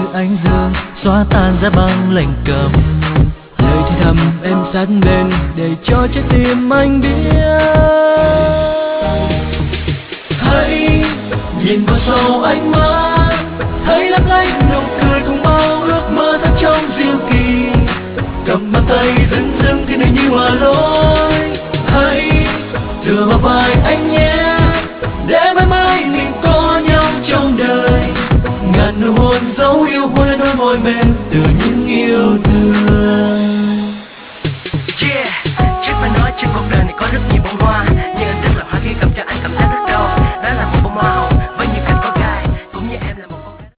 ánh dương xóa tan giá băng lạnh cấm. Lời thì thầm em sát bên để cho trái tim anh biết. Hãy nhìn vào sâu ánh mắt, thấy lấp lánh nụ cười cùng bao ước mơ thật trong diệu kỳ. Cầm bàn tay dưng dưng thì này như hòa lối. Hãy tựa vào vai anh nhé, để mãi mãi mình có nhau trong đời. Ngàn nụ hôn dấu yêu hoa đôi môi bên từ